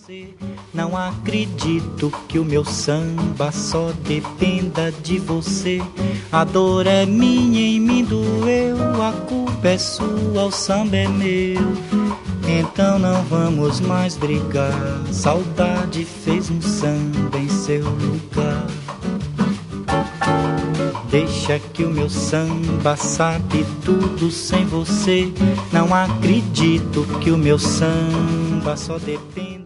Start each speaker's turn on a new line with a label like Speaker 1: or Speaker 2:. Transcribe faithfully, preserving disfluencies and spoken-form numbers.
Speaker 1: você. Não acredito que o meu samba só dependa de você. A dor é minha, em mim doeu, a culpa é sua, o samba é meu. Então não vamos mais brigar, saudade fez um samba em seu lugar. Deixa que o meu samba sabe tudo sem você. Não acredito que o meu samba só depende